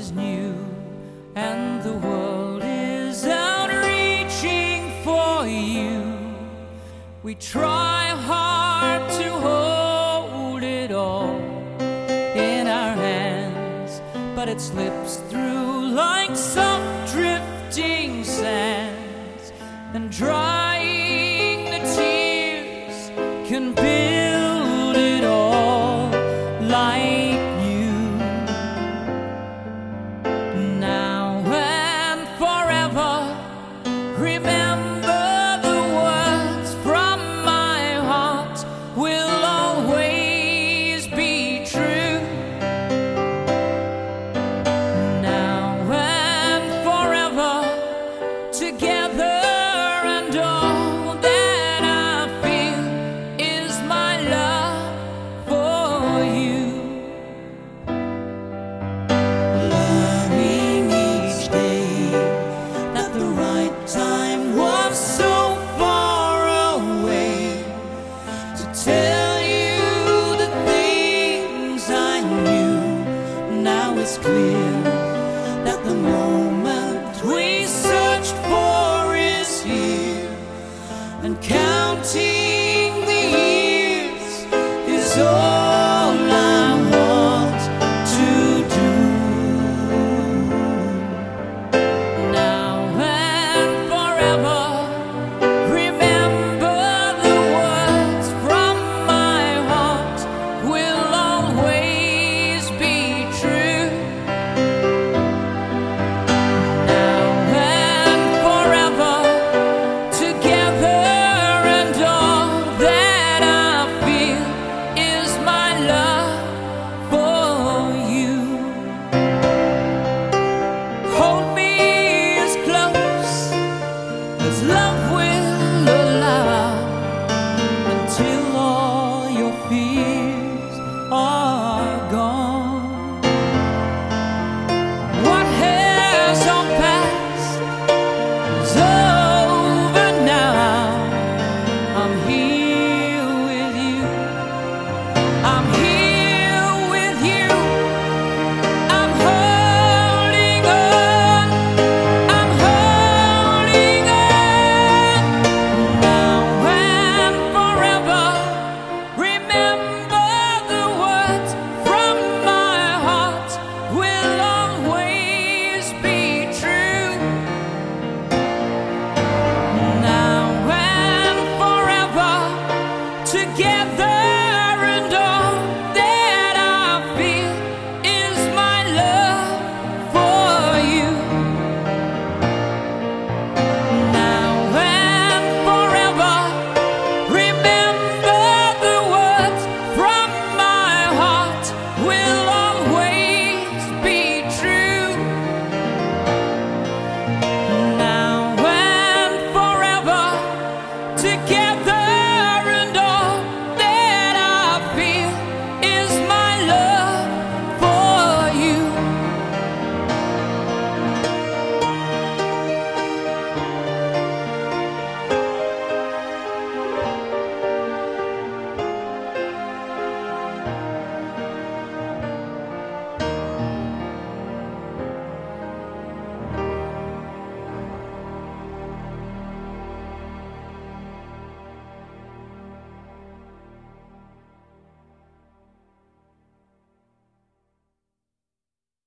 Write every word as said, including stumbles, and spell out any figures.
is new and the world is out reaching for you. We try hard to hold it all in our hands, but it slips through like soft drifting sands, and drying the tears can build it all like you. Now and forever, remember the words from my heart will always be true. Now and forever, together, and all that I feel is my love for you. Learning each day that the right time was so far away to tell you the things I knew. Now it's clear